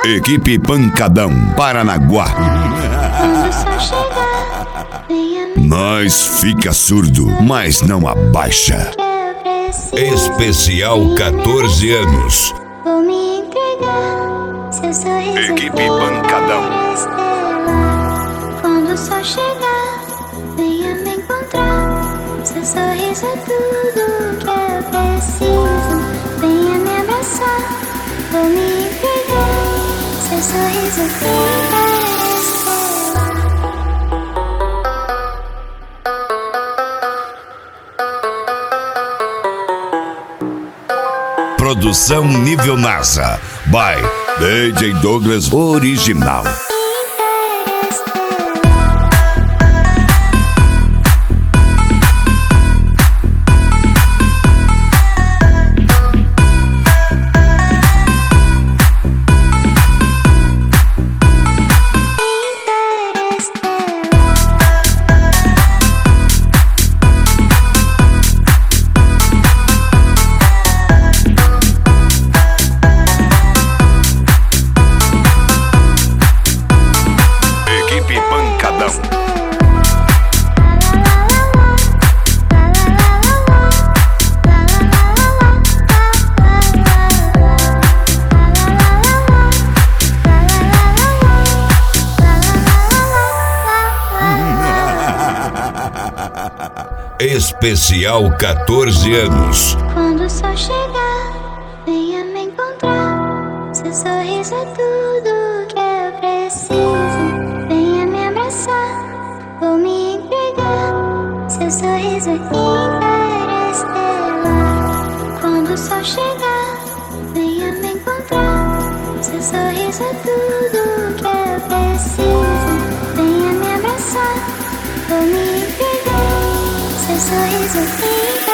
Equipe Pancadão, Paranaguá. Nós fica surdo, mas não abaixa. Especial 14 anos. Vou me entregar, seu sorriso. Equipe Pancadão. Quando o sol chegar, venha me encontrar. Seu sorriso é tudo que eu preciso. Venha me abraçar, vou me entregar. Seu sorriso fica estelar. Produção nível NASA. By DJ Douglas Original. Especial 14 anos. Quando o sol chegar, venha me encontrar. Seu sorriso é tudo que eu preciso. Venha me abraçar, vou me entregar. Seu sorriso é interestelar. Quando o sol chegar, venha me encontrar. Seu sorriso é tudo que eu preciso. Venha me abraçar, vou me entregar. Seu sorriso fica